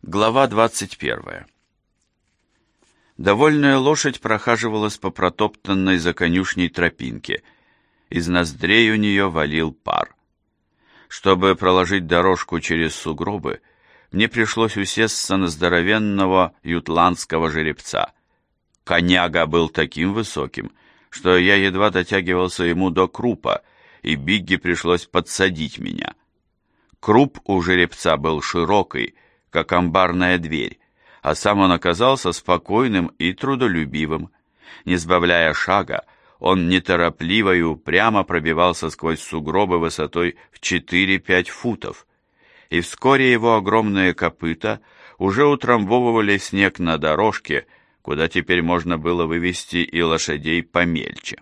Глава 21. Довольная лошадь прохаживалась по протоптанной за конюшней тропинке. Из ноздрей у нее валил пар. Чтобы проложить дорожку через сугробы, мне пришлось усесться на здоровенного ютландского жеребца. Коняга был таким высоким, что я едва дотягивался ему до крупа, и Бигги пришлось подсадить меня. Круп у жеребца был широкий, как амбарная дверь, а сам он оказался спокойным и трудолюбивым. Не сбавляя шага, он неторопливо и упрямо пробивался сквозь сугробы высотой в 4-5 футов, и вскоре его огромные копыта уже утрамбовывали снег на дорожке, куда теперь можно было вывести и лошадей помельче.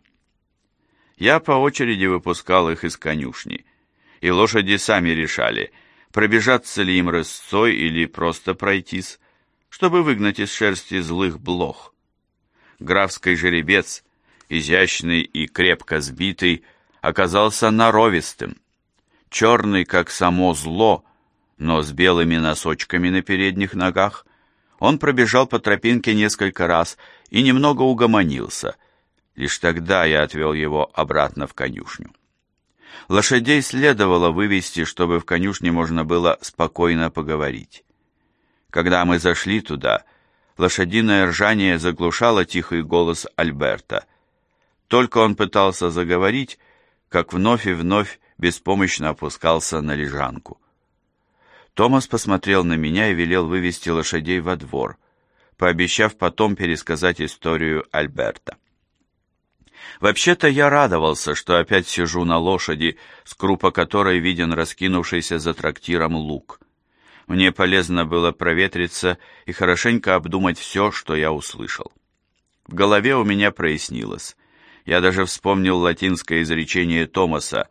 Я по очереди выпускал их из конюшни, и лошади сами решали, пробежаться ли им рысцой или просто пройтись, чтобы выгнать из шерсти злых блох. Графский жеребец, изящный и крепко сбитый, оказался норовистым. Черный, как само зло, но с белыми носочками на передних ногах, он пробежал по тропинке несколько раз и немного угомонился. Лишь тогда я отвел его обратно в конюшню. Лошадей следовало вывести, чтобы в конюшне можно было спокойно поговорить. Когда мы зашли туда, лошадиное ржание заглушало тихий голос Альберта. Только он пытался заговорить, как вновь и вновь беспомощно опускался на лежанку. Томас посмотрел на меня и велел вывести лошадей во двор, пообещав потом пересказать историю Альберта. Вообще-то я радовался, что опять сижу на лошади, с крупа которой виден раскинувшийся за трактиром луг. Мне полезно было проветриться и хорошенько обдумать все, что я услышал. В голове у меня прояснилось. Я даже вспомнил латинское изречение Томаса.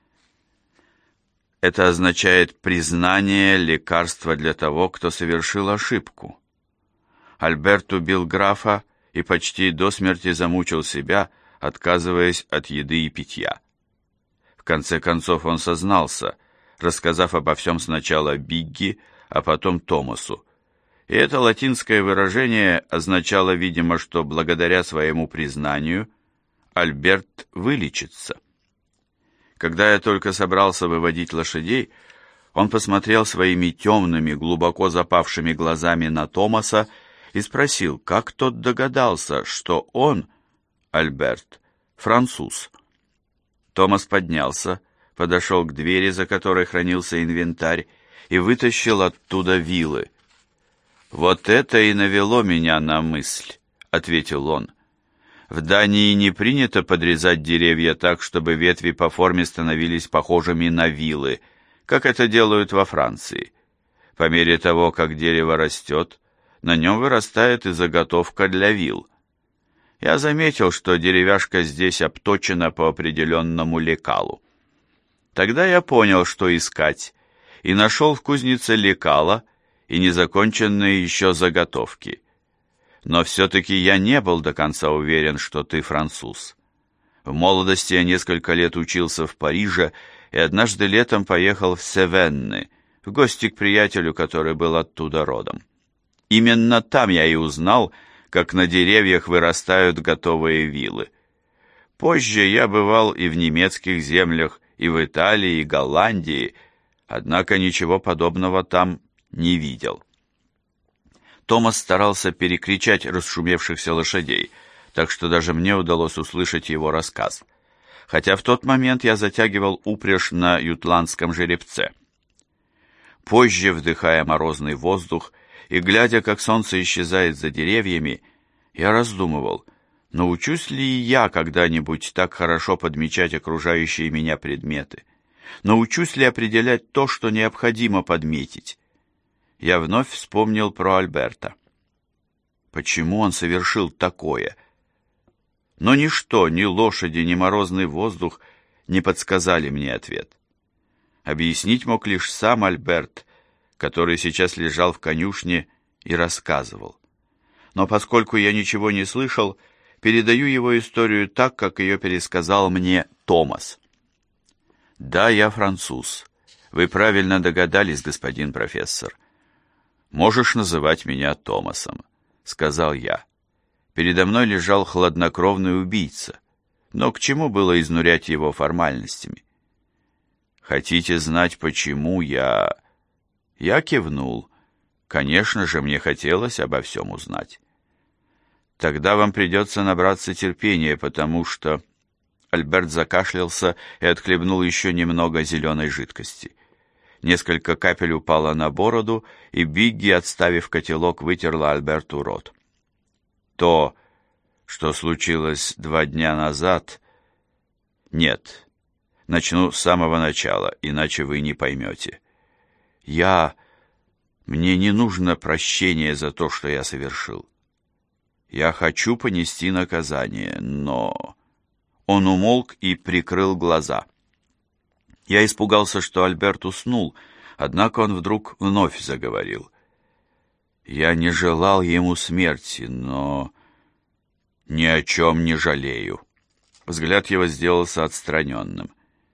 Это означает признание лекарства для того, кто совершил ошибку. Альберт убил графа и почти до смерти замучил себя, отказываясь от еды и питья. В конце концов он сознался, рассказав обо всем сначала Бигги, а потом Томасу. И это латинское выражение означало, видимо, что благодаря своему признанию Альберт вылечится. Когда я только собрался выводить лошадей, он посмотрел своими темными, глубоко запавшими глазами на Томаса и спросил, как тот догадался, что он, Альберт, француз. Томас поднялся, подошел к двери, за которой хранился инвентарь, и вытащил оттуда вилы. «Вот это и навело меня на мысль», — ответил он. «В Дании не принято подрезать деревья так, чтобы ветви по форме становились похожими на вилы, как это делают во Франции. По мере того, как дерево растет, на нем вырастает и заготовка для вил. Я заметил, что деревяшка здесь обточена по определенному лекалу. Тогда я понял, что искать, и нашел в кузнице лекала и незаконченные еще заготовки. Но все-таки я не был до конца уверен, что ты француз. В молодости я несколько лет учился в Париже и однажды летом поехал в Севенны, в гости к приятелю, который был оттуда родом. Именно там я и узнал, как на деревьях вырастают готовые вилы. Позже я бывал и в немецких землях, и в Италии, и Голландии, однако ничего подобного там не видел. Томас старался перекричать расшумевшихся лошадей, так что даже мне удалось услышать его рассказ, хотя в тот момент я затягивал упряжь на ютландском жеребце. Позже, вдыхая морозный воздух и глядя, как солнце исчезает за деревьями, я раздумывал, научусь ли я когда-нибудь так хорошо подмечать окружающие меня предметы, научусь ли определять то, что необходимо подметить. Я вновь вспомнил про Альберта. Почему он совершил такое? Но ничто, ни лошади, ни морозный воздух не подсказали мне ответ. Объяснить мог лишь сам Альберт, который сейчас лежал в конюшне и рассказывал. Но поскольку я ничего не слышал, передаю его историю так, как ее пересказал мне Томас. Да, я француз. Вы правильно догадались, господин профессор. «Можешь называть меня Томасом», — сказал я. Передо мной лежал хладнокровный убийца, но к чему было изнурять его формальностями? «Хотите знать, почему я...» Я кивнул. Конечно же, мне хотелось обо всем узнать. «Тогда вам придется набраться терпения, потому что...» Альберт закашлялся и отхлебнул еще немного зеленой жидкости. Несколько капель упало на бороду, и Бигги, отставив котелок, вытерла Альберту рот. «То, что случилось 2 дня назад...» «Нет, начну с самого начала, иначе вы не поймете. Мне не нужно прощение за то, что я совершил. Я хочу понести наказание, но...» Он умолк и прикрыл глаза. Я испугался, что Альберт уснул, однако он вдруг вновь заговорил. «Я не желал ему смерти, но ни о чем не жалею». Взгляд его сделался отстраненным.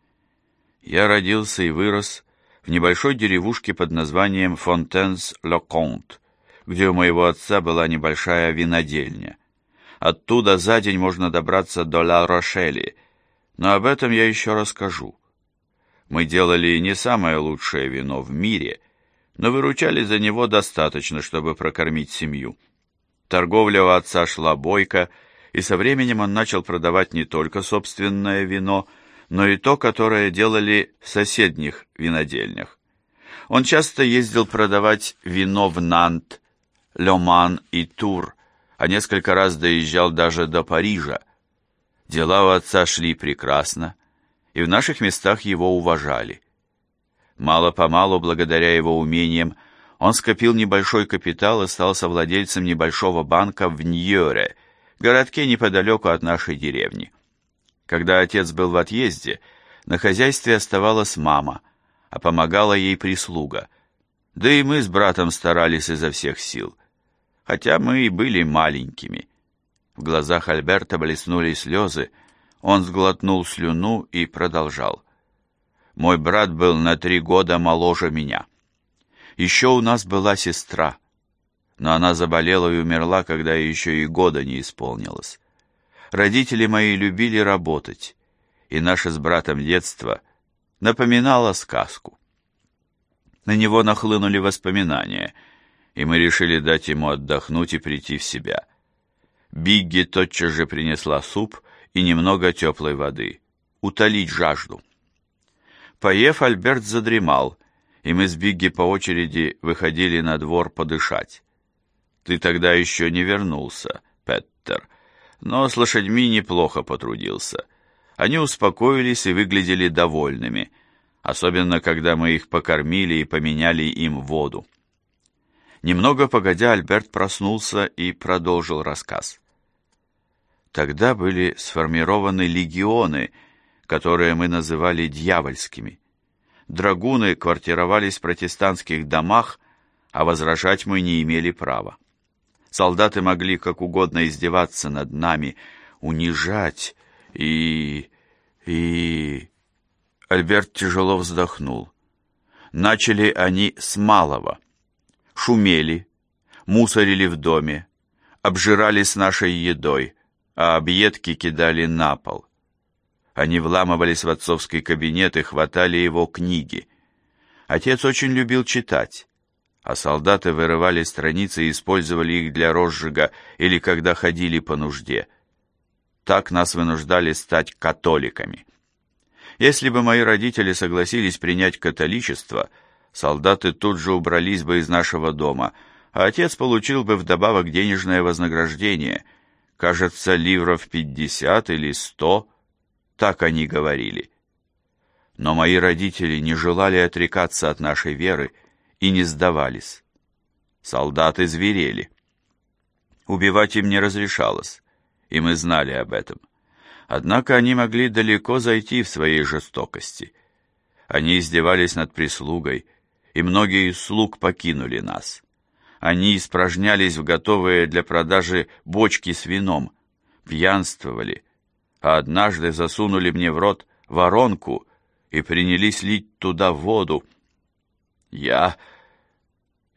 «Я родился и вырос в небольшой деревушке под названием Фонтенс-ле-Комт, где у моего отца была небольшая винодельня. Оттуда за день можно добраться до Ла-Рошели, но об этом я еще расскажу. Мы делали не самое лучшее вино в мире, но выручали за него достаточно, чтобы прокормить семью. Торговля у отца шла бойко, и со временем он начал продавать не только собственное вино, но и то, которое делали в соседних винодельнях. Он часто ездил продавать вино в Нант, Ле Ман и Тур, а несколько раз доезжал даже до Парижа. Дела у отца шли прекрасно, и в наших местах его уважали. Мало-помалу, благодаря его умениям, он скопил небольшой капитал и стал совладельцем небольшого банка в Ньоре, городке неподалеку от нашей деревни. Когда отец был в отъезде, на хозяйстве оставалась мама, а помогала ей прислуга. Да и мы с братом старались изо всех сил, хотя мы и были маленькими. В глазах Альберта блеснули слезы, он сглотнул слюну и продолжал. Мой брат был на 3 года моложе меня. Еще у нас была сестра, но она заболела и умерла, когда еще и года не исполнилось. Родители мои любили работать, и наше с братом детство напоминало сказку. На него нахлынули воспоминания, и мы решили дать ему отдохнуть и прийти в себя. Бигги тотчас же принесла суп и немного теплой воды, утолить жажду. Поев, Альберт задремал, и мы с Бигги по очереди выходили на двор подышать. «Ты тогда еще не вернулся, Петтер, но с лошадьми неплохо потрудился. Они успокоились и выглядели довольными, особенно когда мы их покормили и поменяли им воду». Немного погодя, Альберт проснулся и продолжил рассказ. Тогда были сформированы легионы, которые мы называли дьявольскими. Драгуны квартировались в протестантских домах, а возражать мы не имели права. Солдаты могли как угодно издеваться над нами, унижать и... Альберт тяжело вздохнул. Начали они с малого. Шумели, мусорили в доме, обжирались нашей едой, а объедки кидали на пол. Они вламывались в отцовский кабинет и хватали его книги. Отец очень любил читать, а солдаты вырывали страницы и использовали их для розжига или когда ходили по нужде. Так нас вынуждали стать католиками. Если бы мои родители согласились принять католичество, солдаты тут же убрались бы из нашего дома, а отец получил бы вдобавок денежное вознаграждение, кажется, ливров 50 или 100, так они говорили. Но мои родители не желали отрекаться от нашей веры и не сдавались. Солдаты зверели. Убивать им не разрешалось, и мы знали об этом. Однако они могли далеко зайти в своей жестокости. Они издевались над прислугой, и многие из слуг покинули нас. Они испражнялись в готовые для продажи бочки с вином, пьянствовали, а однажды засунули мне в рот воронку и принялись лить туда воду. Я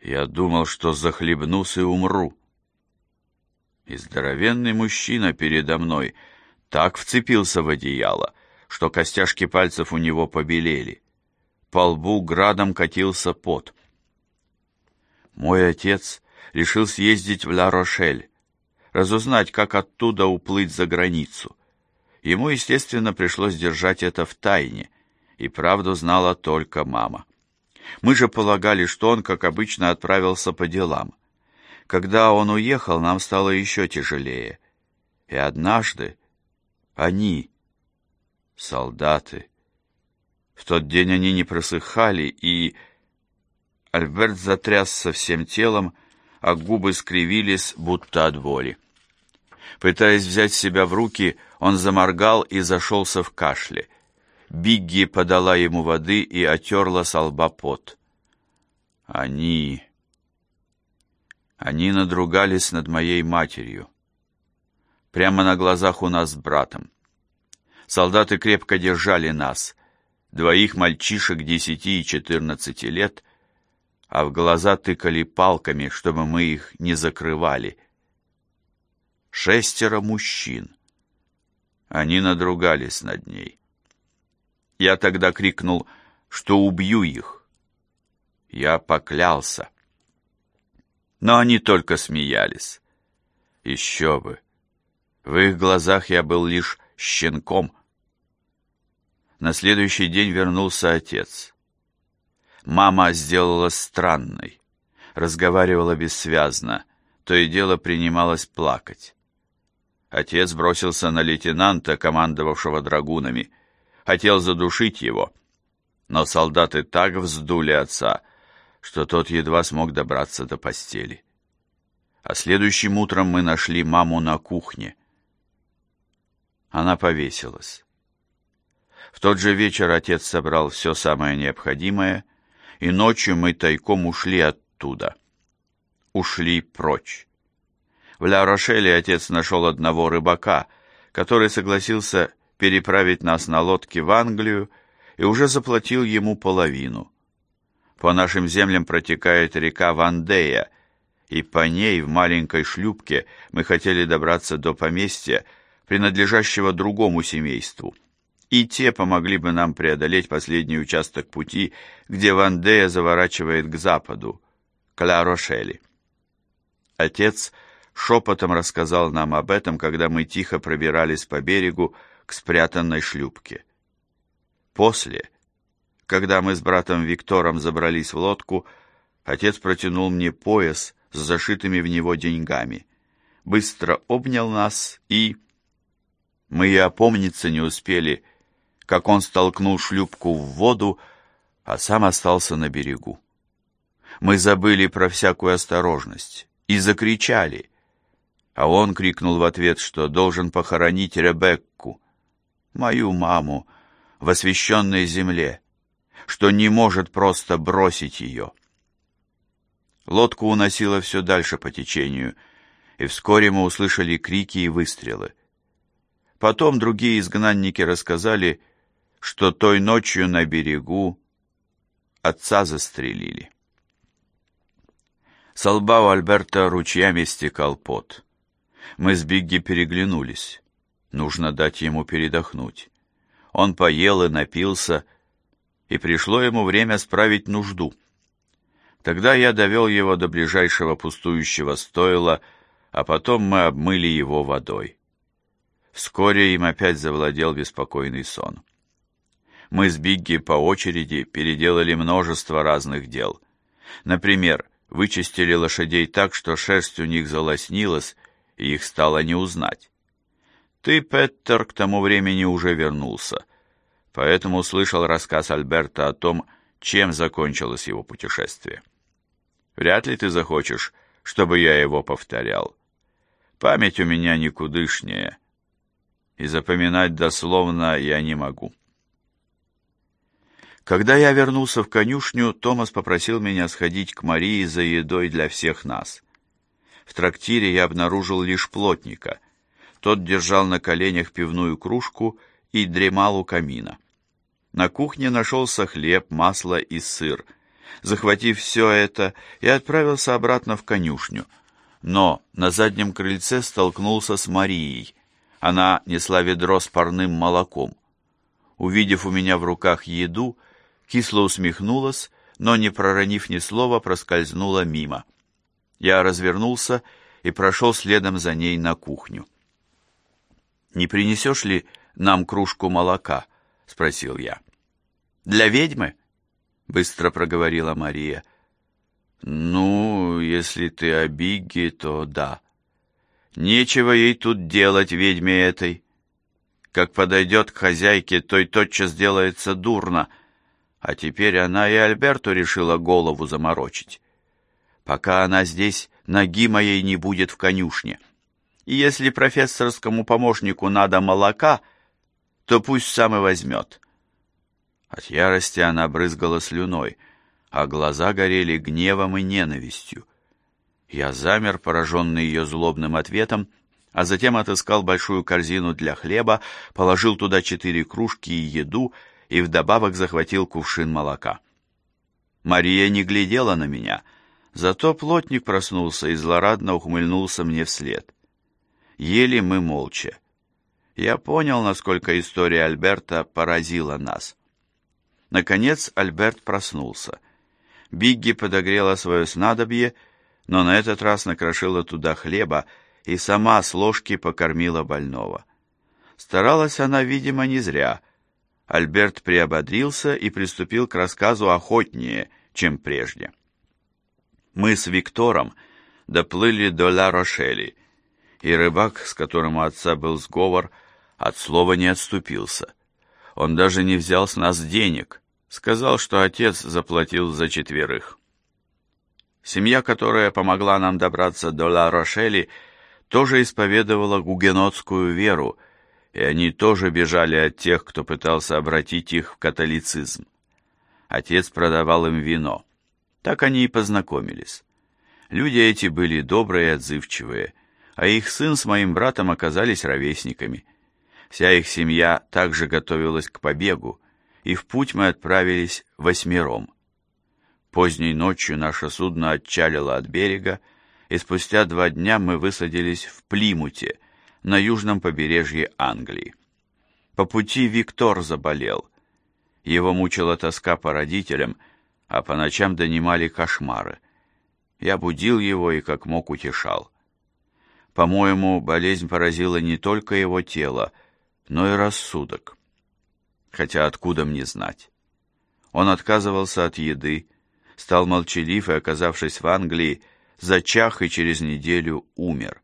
Я думал, что захлебнусь и умру. И здоровенный мужчина передо мной так вцепился в одеяло, что костяшки пальцев у него побелели. По лбу градом катился пот. Мой отец решил съездить в Ла-Рошель, разузнать, как оттуда уплыть за границу. Ему, естественно, пришлось держать это в тайне, и правду знала только мама. Мы же полагали, что он, как обычно, отправился по делам. Когда он уехал, нам стало еще тяжелее. И однажды они, солдаты, в тот день они не просыхали, и... Альберт затрясся всем телом, а губы скривились, будто от боли. Пытаясь взять себя в руки, он заморгал и зашелся в кашле. Бигги подала ему воды и отерла со лба пот. Они надругались над моей матерью. Прямо на глазах у нас с братом. Солдаты крепко держали нас, двоих мальчишек 10 и 14 лет, а в глаза тыкали палками, чтобы мы их не закрывали. 6 мужчин. Они надругались над ней. Я тогда крикнул, что убью их. Я поклялся. Но они только смеялись. Еще бы. В их глазах я был лишь щенком. На следующий день вернулся отец. Мама сделалась странной, разговаривала бессвязно, то и дело принималась плакать. Отец бросился на лейтенанта, командовавшего драгунами, хотел задушить его, но солдаты так вздули отца, что тот едва смог добраться до постели. А следующим утром мы нашли маму на кухне. Она повесилась. В тот же вечер отец собрал все самое необходимое, и ночью мы тайком ушли оттуда. Ушли прочь. В Ла-Рошеле отец нашел одного рыбака, который согласился переправить нас на лодке в Англию и уже заплатил ему половину. По нашим землям протекает река Вандея, и по ней в маленькой шлюпке мы хотели добраться до поместья, принадлежащего другому семейству, и те помогли бы нам преодолеть последний участок пути, где Вандея заворачивает к западу, к Ла-Рошели. Отец шепотом рассказал нам об этом, когда мы тихо пробирались по берегу к спрятанной шлюпке. После, когда мы с братом Виктором забрались в лодку, отец протянул мне пояс с зашитыми в него деньгами, быстро обнял нас и... Мы и опомниться не успели, как он столкнул шлюпку в воду, а сам остался на берегу. Мы забыли про всякую осторожность и закричали, а он крикнул в ответ, что должен похоронить Ребекку, мою маму, в освященной земле, что не может просто бросить ее. Лодку уносило все дальше по течению, и вскоре мы услышали крики и выстрелы. Потом другие изгнанники рассказали, что той ночью на берегу отца застрелили. Со лба у Альберта ручьями стекал пот. Мы с Бигги переглянулись. Нужно дать ему передохнуть. Он поел и напился, и пришло ему время справить нужду. Тогда я довел его до ближайшего пустующего стойла, а потом мы обмыли его водой. Вскоре им опять завладел беспокойный сон. Мы с Бигги по очереди переделали множество разных дел. Например, вычистили лошадей так, что шерсть у них залоснилась, и их стало не узнать. Ты, Петтер, к тому времени уже вернулся, поэтому слышал рассказ Альберта о том, чем закончилось его путешествие. Вряд ли ты захочешь, чтобы я его повторял. Память у меня никудышняя, и запоминать дословно я не могу. Когда я вернулся в конюшню, Томас попросил меня сходить к Марии за едой для всех нас. В трактире я обнаружил лишь плотника. Тот держал на коленях пивную кружку и дремал у камина. На кухне нашелся хлеб, масло и сыр, Захватив все это, я отправился обратно в конюшню. Но на заднем крыльце столкнулся с Марией. Она несла ведро с парным молоком. Увидев у меня в руках еду, кисло усмехнулась, но, не проронив ни слова, проскользнула мимо. Я развернулся и прошел следом за ней на кухню. «Не принесешь ли нам кружку молока?» — спросил я. «Для ведьмы?» — быстро проговорила Мария. «Ну, если ты о Бигге, то да. Нечего ей тут делать, ведьме этой. Как подойдет к хозяйке, той тотчас делается дурно, а теперь она и Альберту решила голову заморочить. Пока она здесь, ноги моей не будет в конюшне. И если профессорскому помощнику надо молока, то пусть сам и возьмет». От ярости она брызгала слюной, а глаза горели гневом и ненавистью. Я замер, пораженный ее злобным ответом, а затем отыскал большую корзину для хлеба, положил туда 4 кружки и еду и вдобавок захватил кувшин молока. Мария не глядела на меня, зато плотник проснулся и злорадно ухмыльнулся мне вслед. Ели мы молча. Я понял, насколько история Альберта поразила нас. Наконец Альберт проснулся. Бигги подогрела свое снадобье, но на этот раз накрошила туда хлеба и сама с ложки покормила больного. Старалась она, видимо, не зря. Альберт приободрился и приступил к рассказу охотнее, чем прежде. Мы с Виктором доплыли до Ла-Рошели, и рыбак, с которым у отца был сговор, от слова не отступился. Он даже не взял с нас денег, сказал, что отец заплатил за 4. Семья, которая помогла нам добраться до Ла-Рошели, тоже исповедовала гугенотскую веру, и они тоже бежали от тех, кто пытался обратить их в католицизм. Отец продавал им вино. Так они и познакомились. Люди эти были добрые и отзывчивые, а их сын с моим братом оказались ровесниками. Вся их семья также готовилась к побегу, и в путь мы отправились 8. Поздней ночью наше судно отчалило от берега, и спустя 2 дня мы высадились в Плимуте, на южном побережье Англии. По пути Виктор заболел. Его мучила тоска по родителям, а по ночам донимали кошмары. Я будил его и как мог утешал. По-моему, болезнь поразила не только его тело, но и рассудок. Хотя откуда мне знать? Он отказывался от еды, стал молчалив и, оказавшись в Англии, зачах и через неделю умер.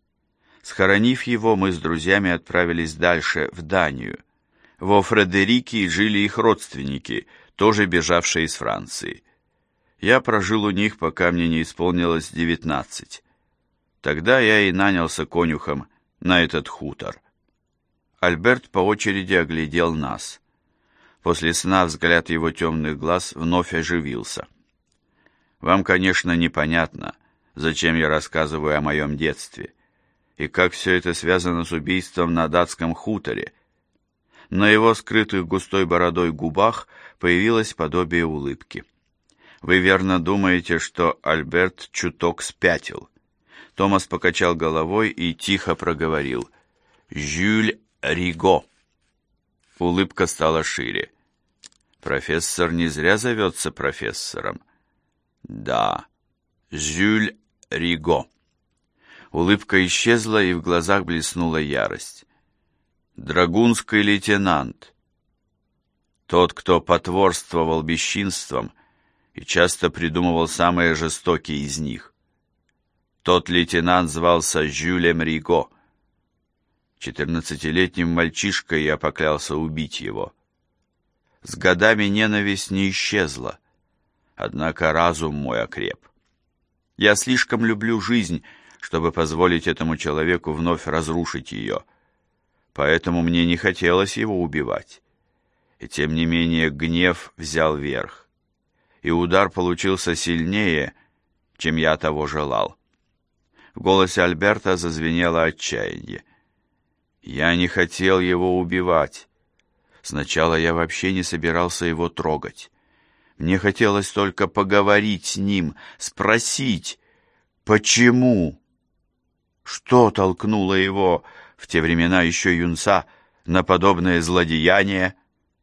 Схоронив его, мы с друзьями отправились дальше, в Данию. Во Фредерике жили их родственники, тоже бежавшие из Франции. Я прожил у них, пока мне не исполнилось 19. Тогда я и нанялся конюхом на этот хутор. Альберт по очереди оглядел нас. После сна взгляд его темных глаз вновь оживился. Вам, конечно, непонятно, зачем я рассказываю о моем детстве, и как все это связано с убийством на датском хуторе. На его скрытых густой бородой губах появилось подобие улыбки. Вы верно думаете, что Альберт чуток спятил. Томас покачал головой и тихо проговорил: «Жюль Риго». Улыбка стала шире. Профессор не зря зовется профессором. Да, Жюль Риго. Улыбка исчезла, и в глазах блеснула ярость. Драгунский лейтенант. Тот, кто потворствовал бесчинствам и часто придумывал самые жестокие из них. Тот лейтенант звался Жюлем Риго. 14-летним мальчишкой я поклялся убить его. С годами ненависть не исчезла, однако разум мой окреп. Я слишком люблю жизнь, чтобы позволить этому человеку вновь разрушить ее. Поэтому мне не хотелось его убивать. И тем не менее гнев взял верх, и удар получился сильнее, чем я того желал. В голосе Альберта зазвенело отчаяние. Я не хотел его убивать. Сначала я вообще не собирался его трогать. Мне хотелось только поговорить с ним, спросить, почему? Что толкнуло его, в те времена еще юнца, на подобное злодеяние?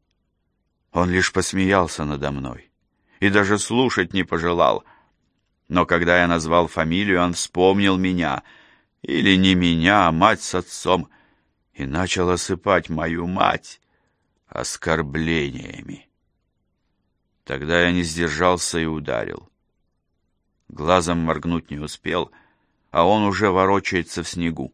Он лишь посмеялся надо мной и даже слушать не пожелал. Но когда я назвал фамилию, он вспомнил меня, или не меня, а мать с отцом, и начал осыпать мою мать оскорблениями. Тогда я не сдержался и ударил. Глазом моргнуть не успел, а он уже ворочается в снегу.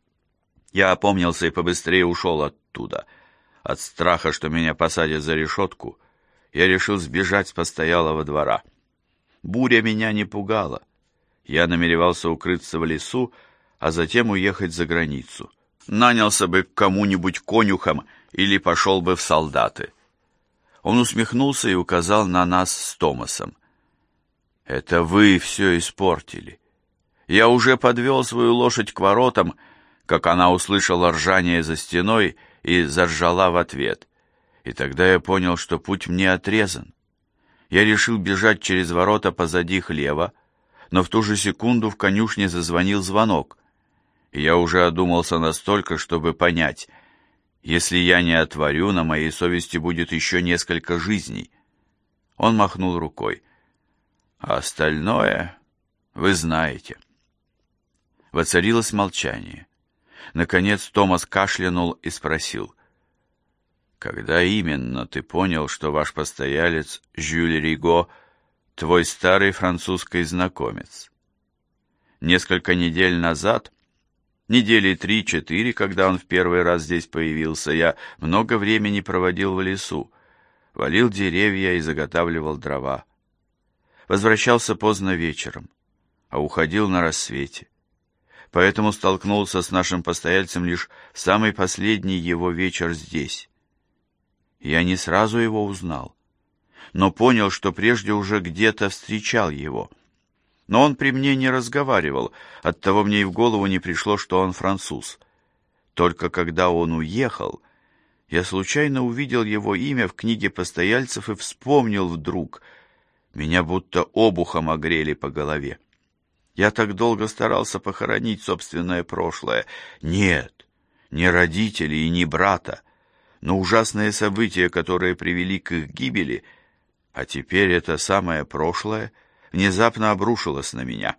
Я опомнился и побыстрее ушел оттуда. От страха, что меня посадят за решетку, я решил сбежать с постоялого двора. Буря меня не пугала. Я намеревался укрыться в лесу, а затем уехать за границу. Нанялся бы к кому-нибудь конюхом или пошел бы в солдаты. Он усмехнулся и указал на нас с Томасом. «Это вы все испортили. Я уже подвел свою лошадь к воротам, как она услышала ржание за стеной и заржала в ответ. И тогда я понял, что путь мне отрезан. Я решил бежать через ворота позади хлева, но в ту же секунду в конюшне зазвонил звонок, и я уже одумался настолько, чтобы понять, если я не отворю, на моей совести будет еще несколько жизней. Он махнул рукой. А остальное вы знаете. Воцарилось молчание. Наконец Томас кашлянул и спросил: «Когда именно ты понял, что ваш постоялец Жюль Риго твой старый французский знакомец?» «Несколько недель назад, недели 3-4, когда он в первый раз здесь появился, я много времени проводил в лесу, валил деревья и заготавливал дрова. Возвращался поздно вечером, а уходил на рассвете. Поэтому столкнулся с нашим постояльцем лишь в самый последний его вечер здесь. Я не сразу его узнал, но понял, что прежде уже где-то встречал его. Но он при мне не разговаривал, оттого мне и в голову не пришло, что он француз. Только когда он уехал, я случайно увидел его имя в книге постояльцев и вспомнил вдруг. Меня будто обухом огрели по голове. Я так долго старался похоронить собственное прошлое. Нет, не родителей и не брата, но ужасные события, которые привели к их гибели, а теперь это самое прошлое внезапно обрушилось на меня.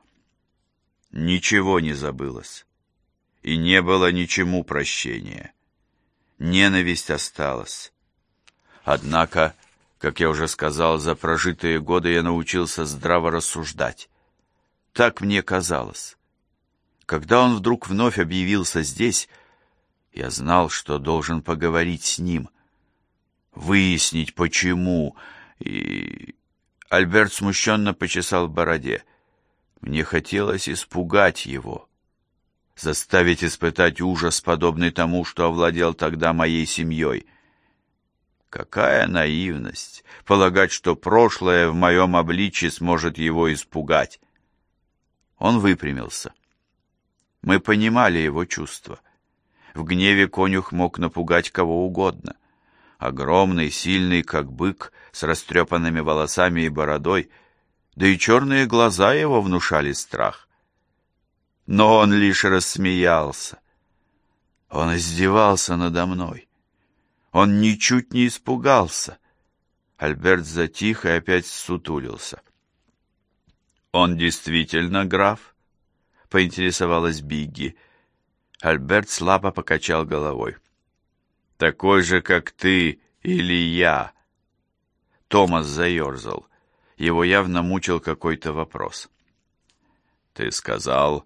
Ничего не забылось, и не было ничему прощения. Ненависть осталась. Однако, как я уже сказал, за прожитые годы я научился здраво рассуждать. Так мне казалось. Когда он вдруг вновь объявился здесь, я знал, что должен поговорить с ним, выяснить, почему, и... Альберт смущенно почесал в бороде. Мне хотелось испугать его, заставить испытать ужас, подобный тому, что овладел тогда моей семьей. Какая наивность полагать, что прошлое в моем обличье сможет его испугать. Он выпрямился. Мы понимали его чувства. В гневе конюх мог напугать кого угодно. Огромный, сильный, как бык, с растрепанными волосами и бородой, да и черные глаза его внушали страх. Но он лишь рассмеялся. Он издевался надо мной. Он ничуть не испугался. Альберт затих и опять ссутулился. «Он действительно граф?» — поинтересовалась Бигги. Альберт слабо покачал головой. «Такой же, как ты или я?» Томас заерзал. Его явно мучил какой-то вопрос. «Ты сказал...»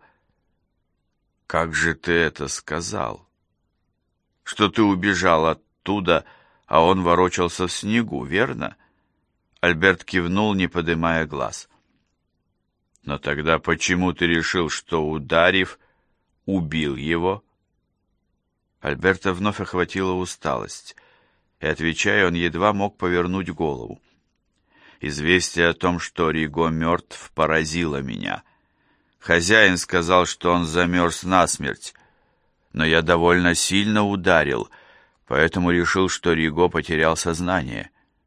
«Как же ты это сказал?» «Что ты убежал оттуда, а он ворочался в снегу, верно?» Альберт кивнул, не поднимая глаз. «Но тогда почему ты решил, что, ударив, убил его?» Альберта вновь охватила усталость, и, отвечая, он едва мог повернуть голову. Известие о том, что Риго мертв, поразило меня. Хозяин сказал, что он замерз насмерть, но я довольно сильно ударил, поэтому решил, что Риго потерял сознание.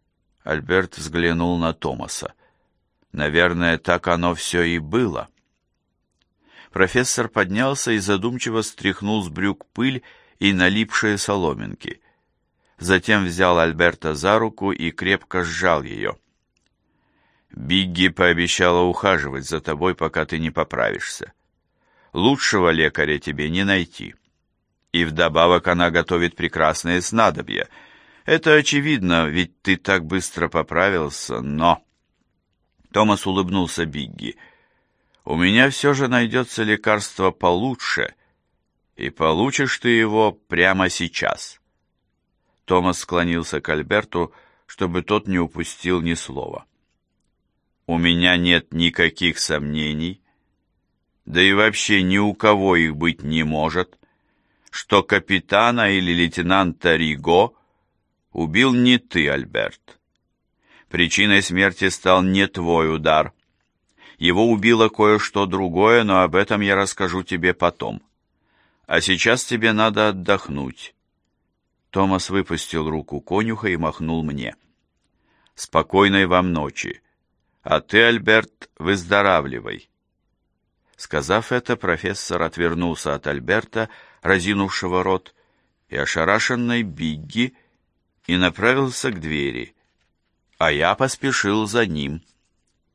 Альберт взглянул на Томаса. Наверное, так оно все и было. Профессор поднялся и задумчиво стряхнул с брюк пыль и налипшие соломинки. Затем взял Альберта за руку и крепко сжал ее. «Бигги пообещала ухаживать за тобой, пока ты не поправишься. Лучшего лекаря тебе не найти. И вдобавок она готовит прекрасные снадобья. Это очевидно, ведь ты так быстро поправился, но...» Томас улыбнулся Бигги. «У меня все же найдется лекарство получше, и получишь ты его прямо сейчас». Томас склонился к Альберту, чтобы тот не упустил ни слова. «У меня нет никаких сомнений, да и вообще ни у кого их быть не может, что капитана или лейтенанта Риго убил не ты, Альберт. Причиной смерти стал не твой удар. Его убило кое-что другое, но об этом я расскажу тебе потом. А сейчас тебе надо отдохнуть». Томас выпустил руку конюха и махнул мне. «Спокойной вам ночи. А ты, Альберт, выздоравливай». Сказав это, профессор отвернулся от Альберта, разинувшего рот, и ошарашенной Бигги, и направился к двери, а я поспешил за ним.